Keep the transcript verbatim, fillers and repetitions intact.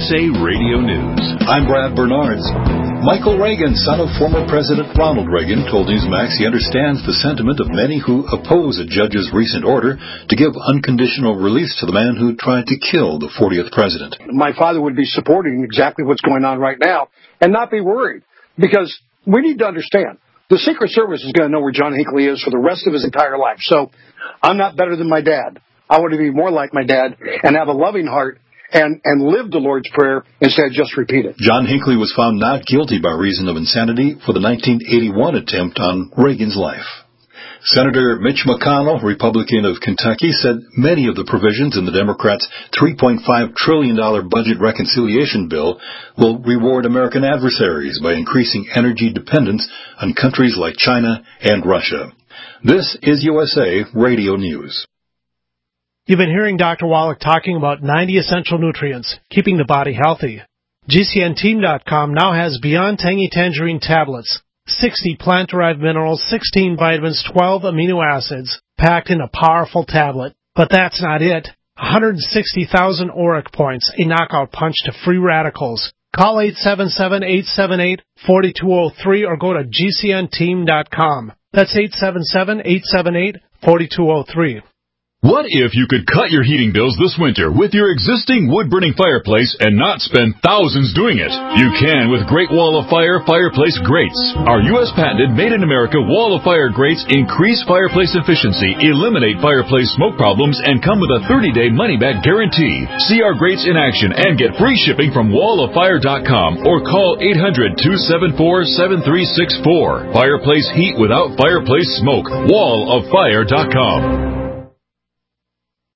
S A Radio News. I'm Brad Bernards. Michael Reagan, son of former President Ronald Reagan, told Newsmax he understands the sentiment of many who oppose a judge's recent order to give unconditional release to the man who tried to kill the fortieth president. My father would be supporting exactly what's going on right now and not be worried, because we need to understand the Secret Service is going to know where John Hinckley is for the rest of his entire life. So I'm not better than my dad. I want to be more like my dad and have a loving heart and, and live the Lord's Prayer instead of just repeat it. John Hinckley was found not guilty by reason of insanity for the nineteen eighty-one attempt on Reagan's life. Senator Mitch McConnell, Republican of Kentucky, said many of the provisions in the Democrats' three point five trillion dollars budget reconciliation bill will reward American adversaries by increasing energy dependence on countries like China and Russia. This is U S A Radio News. You've been hearing Doctor Wallach talking about ninety essential nutrients, keeping the body healthy. G C N team dot com now has Beyond Tangy Tangerine tablets, sixty plant-derived minerals, sixteen vitamins, twelve amino acids, packed in a powerful tablet. But that's not it. one hundred sixty thousand auric points, a knockout punch to free radicals. Call eight seven seven, eight seven eight, four two zero three or go to G C N team dot com. That's eight seven seven, eight seven eight, four two zero three. What if you could cut your heating bills this winter with your existing wood-burning fireplace and not spend thousands doing it? You can with Great Wall of Fire fireplace grates. Our U S patented made-in-America Wall of Fire grates increase fireplace efficiency, eliminate fireplace smoke problems, and come with a thirty-day money-back guarantee. See our grates in action and get free shipping from wall of fire dot com or call eight hundred, two seven four, seven three six four. Fireplace heat without fireplace smoke. wall of fire dot com.